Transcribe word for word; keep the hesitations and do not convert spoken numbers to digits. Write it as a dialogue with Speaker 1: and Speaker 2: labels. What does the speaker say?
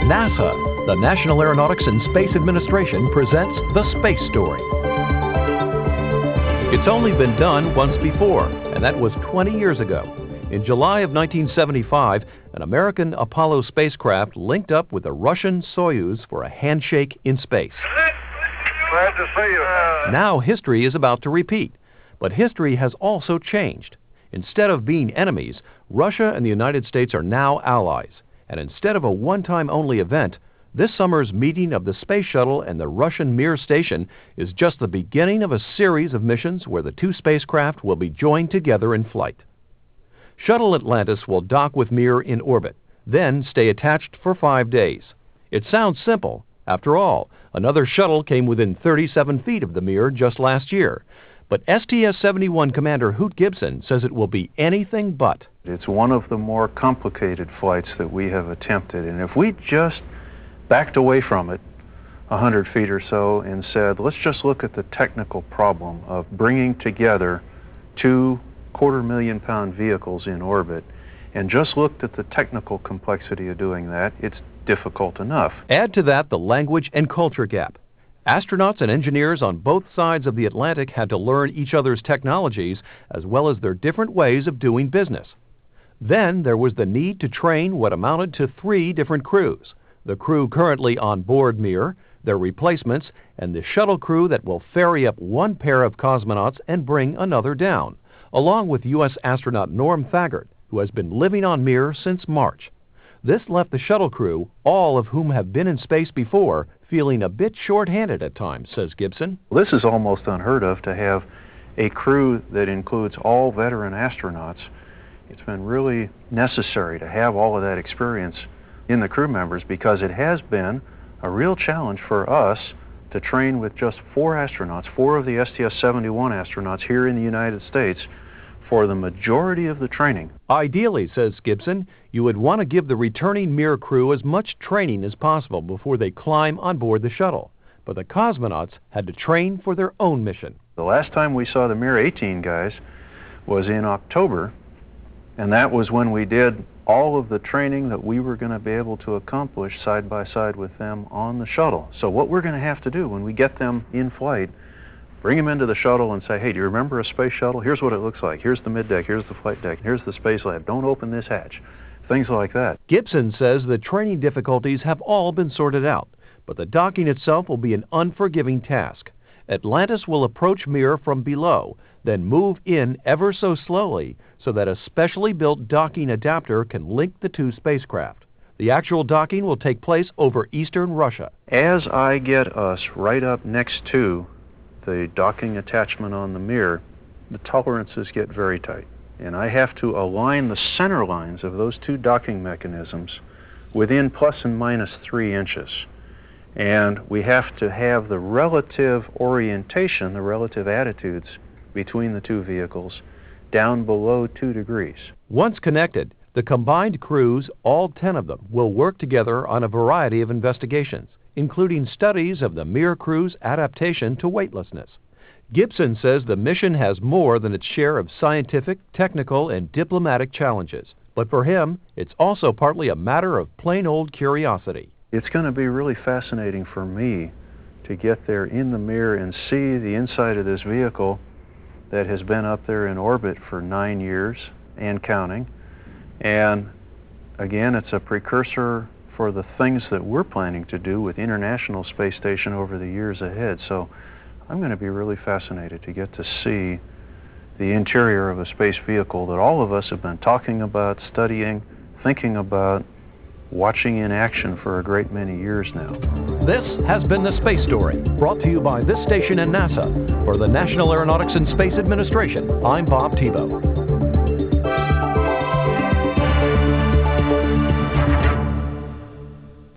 Speaker 1: NASA, the National Aeronautics and Space Administration, presents The Space Story. It's only been done once before, and that was twenty years ago. In July of nineteen seventy-five, an American Apollo spacecraft linked up with a Russian Soyuz for a handshake in space.
Speaker 2: Glad to see you.
Speaker 1: Now history is about to repeat, but history has also changed. Instead of being enemies, Russia and the United States are now allies. And instead of a one-time only event, this summer's meeting of the Space Shuttle and the Russian Mir station is just the beginning of a series of missions where the two spacecraft will be joined together in flight. Shuttle Atlantis will dock with Mir in orbit, then stay attached for five days. It sounds simple. After all, another shuttle came within thirty-seven feet of the Mir just last year. But S T S seventy-one Commander Hoot Gibson says it will be anything but.
Speaker 3: It's one of the more complicated flights that we have attempted, and if we just backed away from it a hundred feet or so and said, let's just look at the technical problem of bringing together two quarter million pound vehicles in orbit and just looked at the technical complexity of doing that, it's difficult enough.
Speaker 1: Add to that the language and culture gap. Astronauts and engineers on both sides of the Atlantic had to learn each other's technologies as well as their different ways of doing business. Then there was the need to train what amounted to three different crews: the crew currently on board Mir, their replacements, and the shuttle crew that will ferry up one pair of cosmonauts and bring another down, along with U S astronaut Norm Thagard, who has been living on Mir since March. This left the shuttle crew, all of whom have been in space before, feeling a bit short-handed at times, says Gibson.
Speaker 3: This is almost unheard of, to have a crew that includes all veteran astronauts. It's been really necessary to have all of that experience in the crew members because it has been a real challenge for us to train with just four astronauts, four of the S T S seventy-one astronauts here in the United States for the majority of the training.
Speaker 1: Ideally, says Gibson, you would want to give the returning Mir crew as much training as possible before they climb on board the shuttle. But the cosmonauts had to train for their own mission.
Speaker 3: The last time we saw the Mir eighteen guys was in October, and that was when we did all of the training that we were going to be able to accomplish side by side with them on the shuttle. So what we're going to have to do when we get them in flight, bring them into the shuttle and say, hey, do you remember a space shuttle? Here's what it looks like. Here's the middeck. Here's the flight deck. Here's the space lab. Don't open this hatch. Things like that.
Speaker 1: Gibson says the training difficulties have all been sorted out, but the docking itself will be an unforgiving task. Atlantis will approach Mir from below, then move in ever so slowly so that a specially built docking adapter can link the two spacecraft. The actual docking will take place over eastern Russia.
Speaker 3: As I get us right up next to the docking attachment on the Mir, the tolerances get very tight. And I have to align the center lines of those two docking mechanisms within plus and minus three inches. And we have to have the relative orientation, the relative attitudes between the two vehicles down below two degrees.
Speaker 1: Once connected, the combined crews, all ten of them, will work together on a variety of investigations, including studies of the Mir crew's adaptation to weightlessness. Gibson says the mission has more than its share of scientific, technical, and diplomatic challenges. But for him, it's also partly a matter of plain old curiosity.
Speaker 3: It's going to be really fascinating for me to get there in the Mir and see the inside of this vehicle that has been up there in orbit for nine years and counting. And again, it's a precursor for the things that we're planning to do with International Space Station over the years ahead. So I'm going to be really fascinated to get to see the interior of a space vehicle that all of us have been talking about, studying, thinking about, watching in action for a great many years now.
Speaker 1: This has been The Space Story, brought to you by this station and NASA. For the National Aeronautics and Space Administration, I'm Bob Tebow.